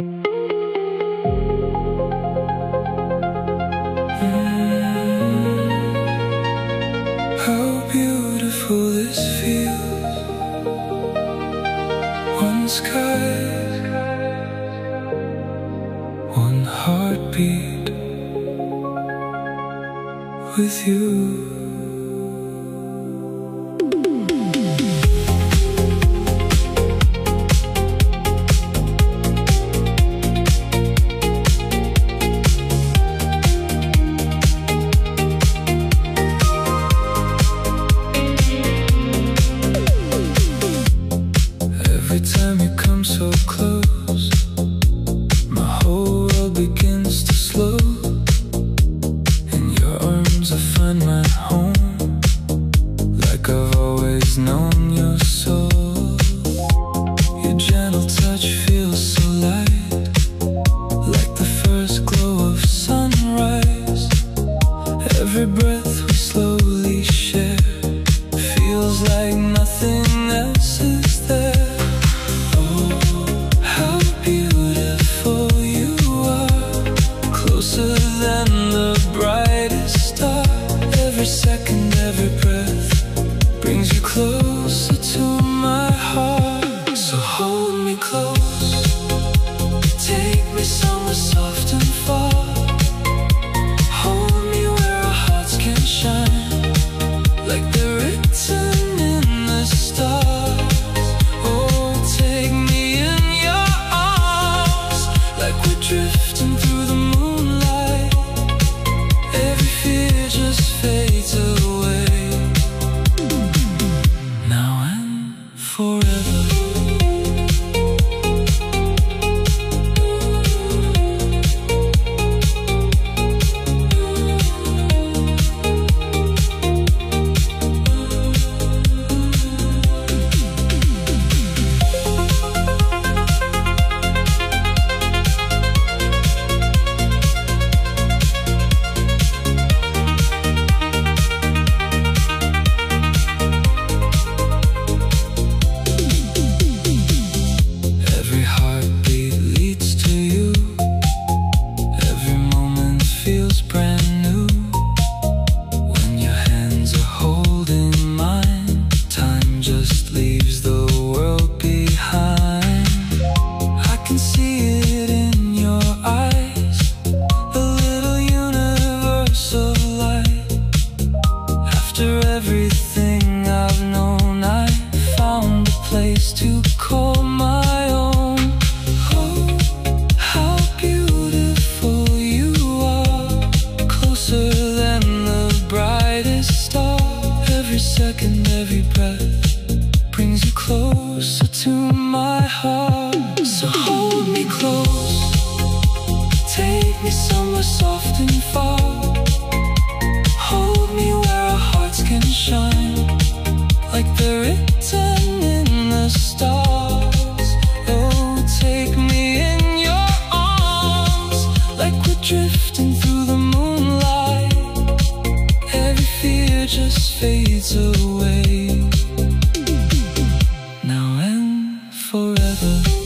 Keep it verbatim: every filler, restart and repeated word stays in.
How beautiful this feels. One sky, one heartbeat with you. Every time you come so close, my whole world begins to slow. In your arms I find my home, like I've always known your soul. Your gentle touch feels so light, like the first glow of sunrise. Every breath we slowly share feels like nothing else is there. Closer than the brightest star. Every second, every breath brings you closer to my heart. So hold me close, take me somewhere soft and far. Hold me where our hearts can shine, like they're written in the stars. Oh, take me in your arms, like we're drifting through the moon. Everything I've known, I found a place to call my own. Oh, how beautiful you are, closer than the brightest star. Every second, every breath brings you closer to my heart. So hold me close, take me somewhere soft and far. Hold me where our hearts can shine, like they're written in the stars. Oh, take me in your arms, like we're drifting through the moonlight. Every fear just fades away, now and forever.